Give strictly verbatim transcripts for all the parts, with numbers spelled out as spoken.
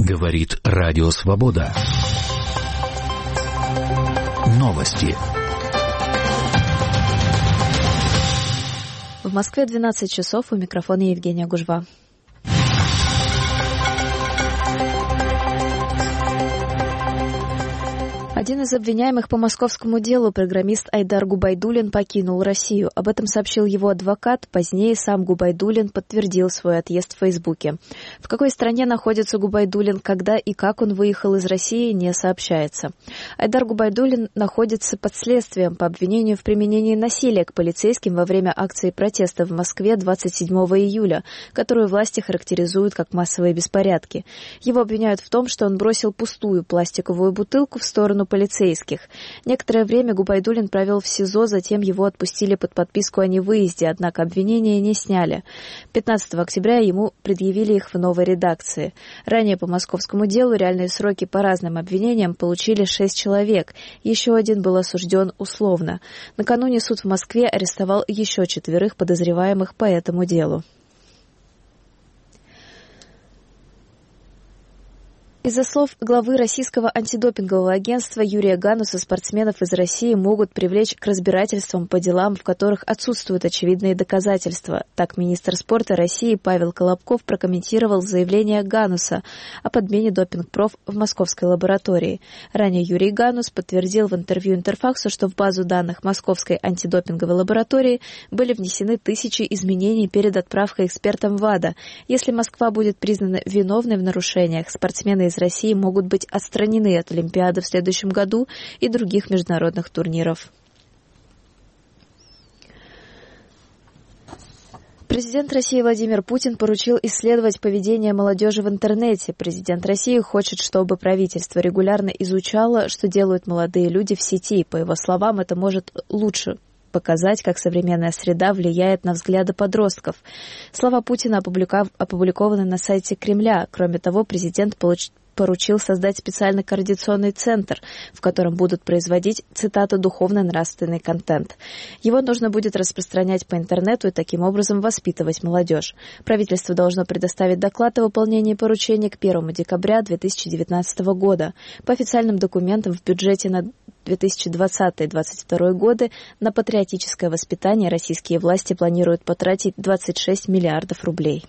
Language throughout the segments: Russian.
Говорит Радио Свобода. Новости. В Москве двенадцать часов, у микрофона Евгения Гужва. Один из обвиняемых по московскому делу, программист Айдар Губайдуллин, покинул Россию. Об этом сообщил его адвокат. Позднее сам Губайдуллин подтвердил свой отъезд в Фейсбуке. В какой стране находится Губайдуллин, когда и как он выехал из России, не сообщается. Айдар Губайдуллин находится под следствием по обвинению в применении насилия к полицейским во время акции протеста в Москве двадцать седьмого июля, которую власти характеризуют как массовые беспорядки. Его обвиняют в том, что он бросил пустую пластиковую бутылку в сторону полицейских. Некоторое время Губайдуллин провел в СИЗО, затем его отпустили под подписку о невыезде, однако обвинения не сняли. пятнадцатого октября ему предъявили их в новой редакции. Ранее по московскому делу реальные сроки по разным обвинениям получили шесть человек. Еще один был осужден условно. Накануне суд в Москве арестовал еще четверых подозреваемых по этому делу. Из-за слов главы российского антидопингового агентства Юрия Гануса спортсменов из России могут привлечь к разбирательствам по делам, в которых отсутствуют очевидные доказательства. Так министр спорта России Павел Колобков прокомментировал заявление Гануса о подмене допинг-проф в московской лаборатории. Ранее Юрий Ганус подтвердил в интервью Интерфаксу, что в базу данных московской антидопинговой лаборатории были внесены тысячи изменений перед отправкой экспертам ВАДА. Если Москва будет признана виновной в нарушениях, спортсмены из России могут быть отстранены от Олимпиады в следующем году и других международных турниров. Президент России Владимир Путин поручил исследовать поведение молодежи в интернете. Президент России хочет, чтобы правительство регулярно изучало, что делают молодые люди в сети. По его словам, это может лучше показать, как современная среда влияет на взгляды подростков. Слова Путина опубликованы на сайте Кремля. Кроме того, президент получил поручил создать специальный координационный центр, в котором будут производить, цитата, духовно-нравственный контент. Его нужно будет распространять по интернету и таким образом воспитывать молодежь. Правительство должно предоставить доклад о выполнении поручения к первому декабря две тысячи девятнадцатого года. По официальным документам в бюджете на две тысячи двадцатый — две тысячи двадцать второй годы на патриотическое воспитание российские власти планируют потратить двадцать шесть миллиардов рублей.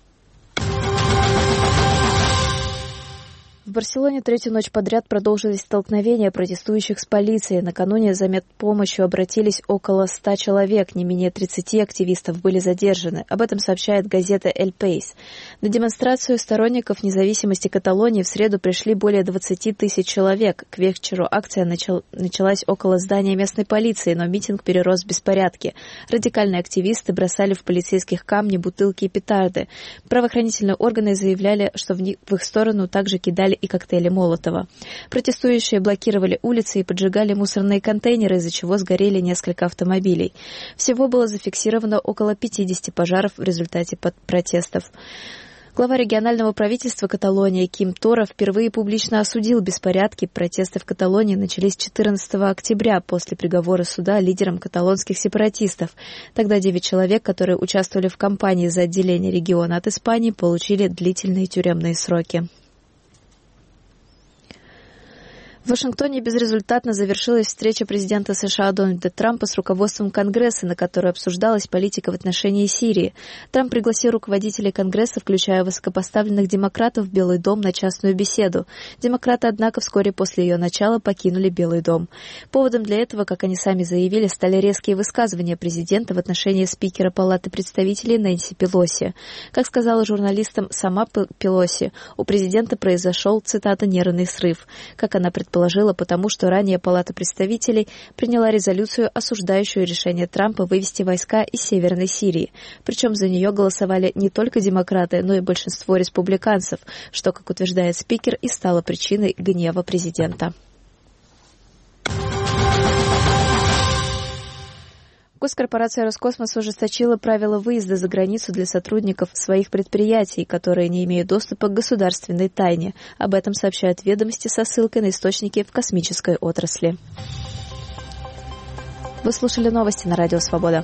В Барселоне третью ночь подряд продолжились столкновения протестующих с полицией. Накануне за медпомощью обратились около ста человек. Не менее тридцати активистов были задержаны. Об этом сообщает газета «Эль Пейс». На демонстрацию сторонников независимости Каталонии в среду пришли более двадцати тысяч человек. К вечеру акция начал... началась около здания местной полиции, но митинг перерос в беспорядки. Радикальные активисты бросали в полицейских камни, бутылки и петарды. Правоохранительные органы заявляли, что в, них... в их сторону также кидали и коктейли Молотова. Протестующие блокировали улицы и поджигали мусорные контейнеры, из-за чего сгорели несколько автомобилей. Всего было зафиксировано около пятидесяти пожаров в результате протестов. Глава регионального правительства Каталонии Ким Тора впервые публично осудил беспорядки. Протесты в Каталонии начались четырнадцатого октября после приговора суда лидерам каталонских сепаратистов. Тогда девять человек, которые участвовали в кампании за отделение региона от Испании, получили длительные тюремные сроки. В Вашингтоне безрезультатно завершилась встреча президента США Дональда Трампа с руководством Конгресса, на которой обсуждалась политика в отношении Сирии. Трамп пригласил руководителей Конгресса, включая высокопоставленных демократов, в Белый дом на частную беседу. Демократы, однако, вскоре после ее начала покинули Белый дом. Поводом для этого, как они сами заявили, стали резкие высказывания президента в отношении спикера Палаты представителей Нэнси Пелоси. Как сказала журналистам сама Пелоси, у президента произошел, цитата, «нервный срыв», как она предположила. Положила, потому что ранее Палата представителей приняла резолюцию, осуждающую решение Трампа вывести войска из Северной Сирии. Причем за нее голосовали не только демократы, но и большинство республиканцев, что, как утверждает спикер, и стало причиной гнева президента. Госкорпорация «Роскосмос» ужесточила правила выезда за границу для сотрудников своих предприятий, которые не имеют доступа к государственной тайне. Об этом сообщают «Ведомости» со ссылкой на источники в космической отрасли. Вы слушали новости на Радио Свобода.